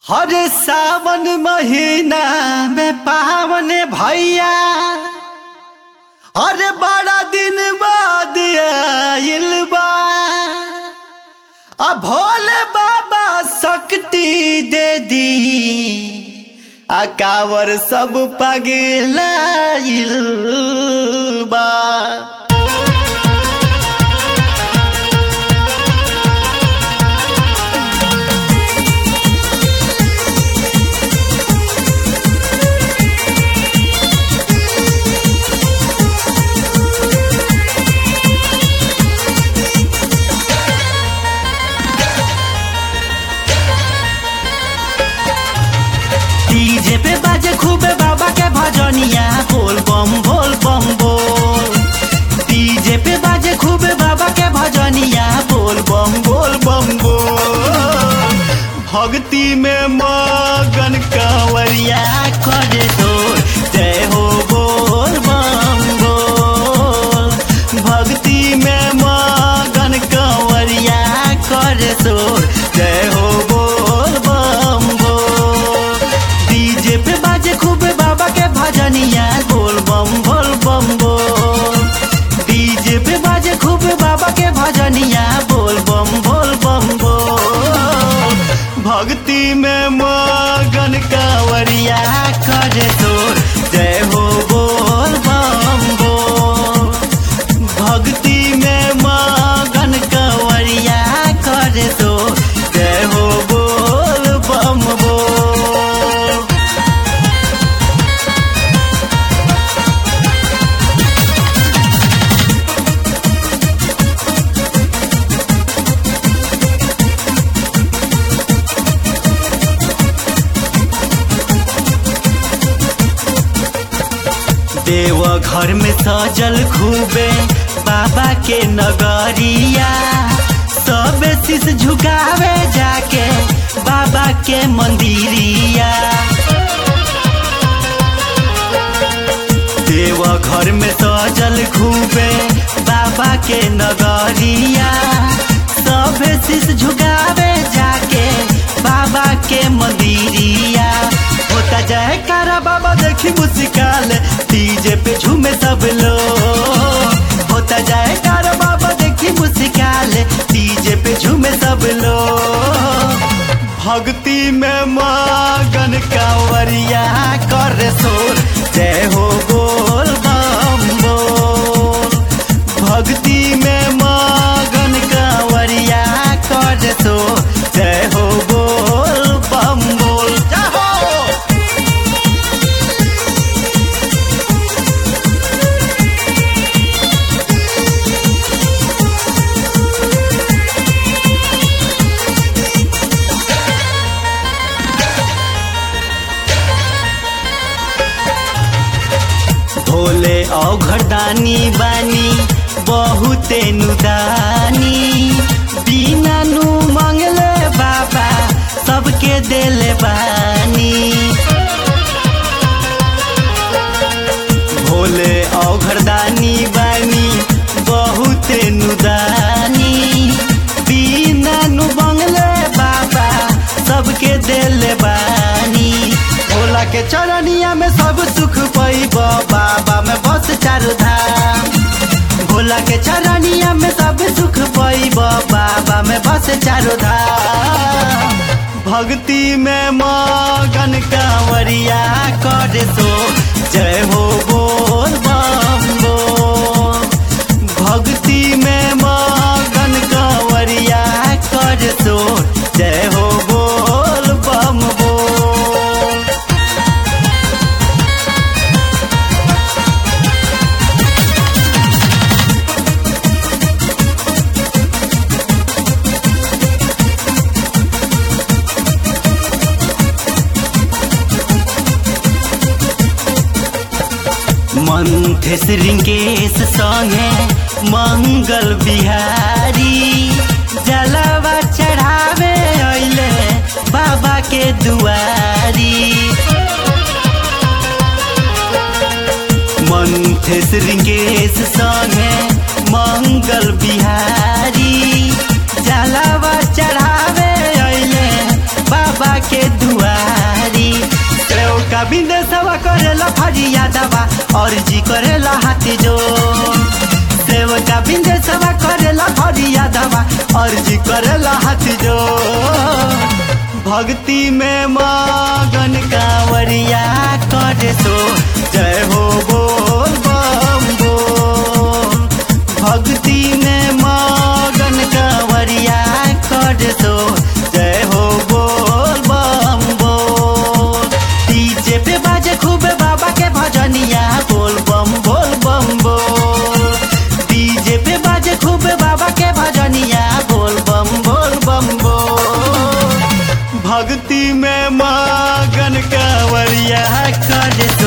हर सावन महीना में पावन भैया अरे बड़ा दिन बाद आइल बा। अब भोले बाबा शक्ति दे दी कावर सब पगलाइल बा। डीजे पे बाजे खूबे बाबा के भजनिया बोल बम बोल बम बोल। डीजे पे बाजे खूबे बाबा के भजनिया बोल बम बोल। भक्ति में मगन कंवरिया करे तोर जय हो बोल बम बोल। भक्ति में मगन कंवरिया करे तोर जय हो बोल बम बोल। डीजे पे बाजे खूबे बाबा के भजनिया बोल बम बोल। डीजे पे बाजे खूबे बाबा के भजनिया बोल बम बोल। भक्ति में मगन कांवरिया करे तोर जय हो बोल बम बोल। भक्ति में मगन कांवरिया करे तोर जय हो बोल बम बोल। देव घर में सजल खूबे बाबा के नगरिया सब शीश झुकावे जाके बाबा के मंदिरिया। देव घर में सजल खूबे बाबा के नगरिया सब शीश झुकावे जाके बाबा के मंदिरिया। होता जाए कारा बाबा देखी मुस्काल डीजे पे झूमे सब लोग। होता जाए कारा बाबा देखी मुस्काल डीजे पे झूमे सब लोग। भक्ति में मगन कांवरिया कर सोर जय हो बोल बम बोल। भक्ति में मगन कांवरिया कर सोर जय हो बोल बम बोल। भोले औघरदानी बानी बहुते नुदानी बिना नु मंगले बाबा सबके देले बानी। भोले औघरदानी बानी बहुते नुदानी बिना नु मंगले बाबा सबके देले बानी। भोला के चरनिया में सब सुख पैब बाबा में बस चारू धाम। भोला के चरनिया में सब सुख पैब बाबा में बस चारू धाम। भक्ति में मगन कांवरिया कर सो जय हो बोल बम बोल। भक्ति में मगन कांवरिया कर सो जय हो बोल बम बोल। मंथेश रिंकेश संगे मंगल बिहारी जलवा चढ़ावे अइले बाबा के दुआरी। मंथेश रिंकेश संगे मंगल बिहारी जलवा चढ़ावे अइले बाबा के दुआरी। फरिया दवा अर्जी करेला हाथ जो सेवका बिंदेशवा करेला फरिया दवा अर्जी करेला हाथ जो भक्ति में मगन कांवरिया करे सो जय हो बोल बम बोल भक्ति में मगन कांवरिया करे सो जय हो बोल बम बोल डीजे पे बाजे खूबे बाबा के भजनिया बोल बम बोल डीजे पे बाजे खूबे बाबा के भजनिया बोल बम बोल भक्ति में मगन कांवरिया करे